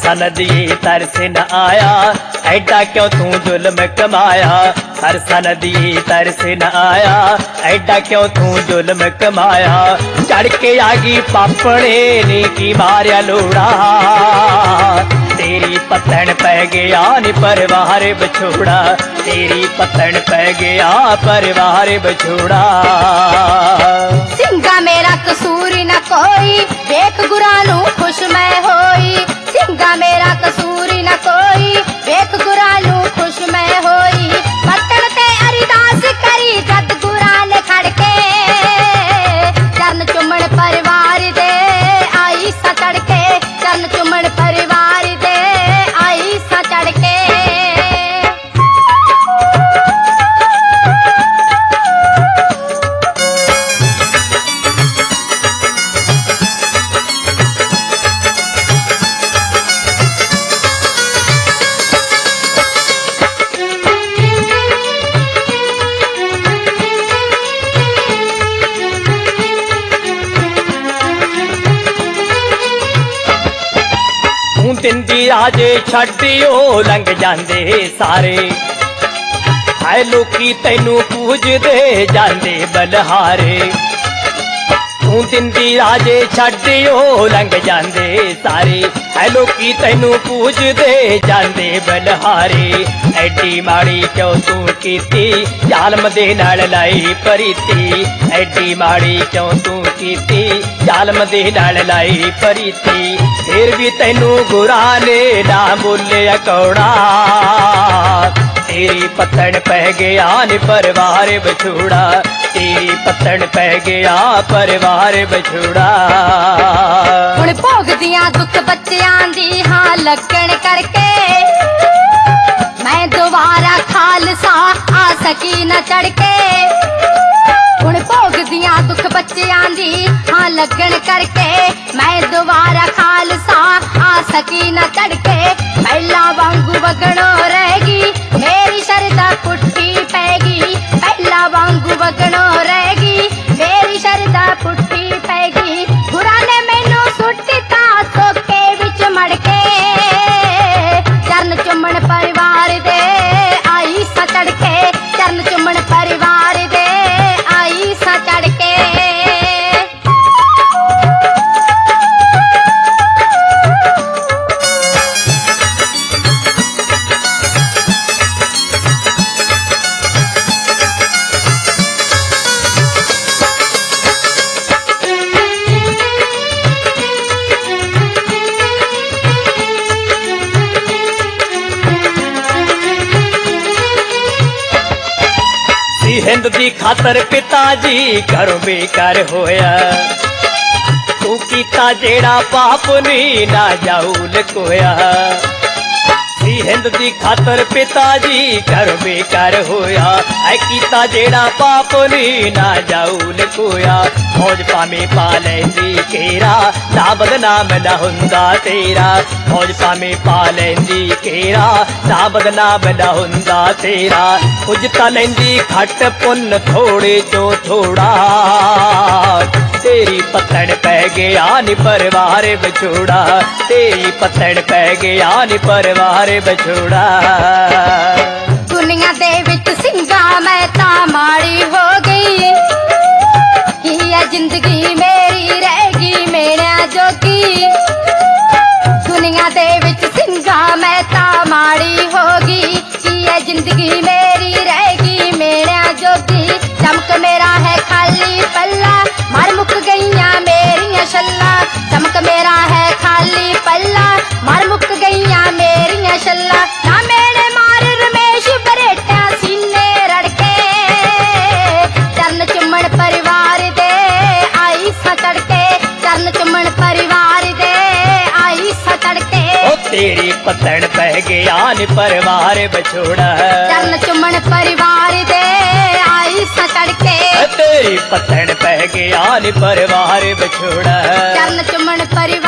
सरसा नदी तरस न आया, ऐडा क्यों तू जुल्म कमाया। सरसा नदी तरस न आया, ऐडा क्यों तू जुल्म कमाया। चढ़ के आगी पापड़े ने की मारिया लोड़ा, तेरी पतन पै गया नी परिवार बछोड़ा। तेरी पतन पै गया परिवार बछोड़ा। सिंगा मेरा कसूर न कोई, देख गुरा नू खुश मैं होई। सिंगा मेरा कसूर न कोई, देख गुरा नू खुश मैं होई। पतन ते अरदास करी जद गुरा ने खड़के, चरण चुमन परिवार दे आई सा चढ़के। चरण चुमन परिवार दे आई सा चढ़के। दिंदी राजे छड्डियो लंघ जांदे सारे, हाय लोकी तैनू पूजदे जांदे बलहारे। तू दिंदी राजे छड्डियो लंघ जांदे सारे, हाय लोकी तैनू पूजदे जांदे बलहारे। ऐडी माड़ी क्यों तू कीती, जालम दे नाल लाई प्रीति। ऐडी माड़ी क्यों तू कीती, जालम दे नाल लाई प्रीति। फिर भी तैनू गुरा ने ना बोलिया कौड़ा, तेरी पतन पै गया नी परिवार बछोड़ा। तेरी पतन पै गया परिवार बछोड़ा। हुण भोगदियां दुख बच्चियां दी हां लगन करके, मैं दोबारा खालसा आ सकी न चढ़के। हुण भोगदियां दुख बच्चियां दी हां लगन करके, मैं दोबारा खालसा आ सकी न चढ़के। पहला वांगू वगणो रहेगी, मेरी शरदा पुट्ठी पैगी। पहला वांगू वगणो रहेगी, मेरी शरदा पुट्ठी पैगी। गुरा ने मैनू सुट्टा सोके विच मड़के, चरण चुमन परिवार दे आई सा चढ़के। चरण चुमन परिवार दे आई सा चढ़के। हिंद दी खातर पिताजी घरों बेकार होया। तू कीता जेड़ा पाप नी ना जाऊ लकोया। हिंद दी खातर पिताजी घरों बेकार होया। ऐ कीता जेड़ा पाप नी ना जाऊ लकोया। फौज पामे पा लैंदी केरा, ना बदनाम ना हुंदा तेरा। फौज पामे पा लैंदी केरा, ना बदनाम ना हुंदा तेरा। कुछ तां लैंदी घट पुन थोड़े चो थोड़ा, तेरी पतन पै गया नी परिवार बछोड़ा। तेरी पतन पै गया नी परिवार बछोड़ा। दुनिया दे विच सिंगा मैं तां माड़ी हो गई, ये जिंदगी मेरी रहेगी मेरा जोगी। दुनिया दे विच सिंगा मैं तां माड़ी होगी, ये जिंदगी मेरी रहेगी मेरा जोगी। चमक मेरा है खाली पल्ला, मार मुक गईयां मेरियां शल्ला। चमक मेरा है खाली पल्ला, मार मुक गईयां मेरियां शल्ला। ना मेरे मार रमेश बरेटा सीने रड़के, चरण चुमन परिवार दे आई सा चढ़के। चरण चुमन परिवार दे आई सा चढ़के। तेरी पतन पै गया नी परिवार बछोड़ा। चरण चुमन परिवार दे आई सा चढ़के। तेरी पतन पै गया नी परिवार बछोड़ा। चरण चुमन परिवार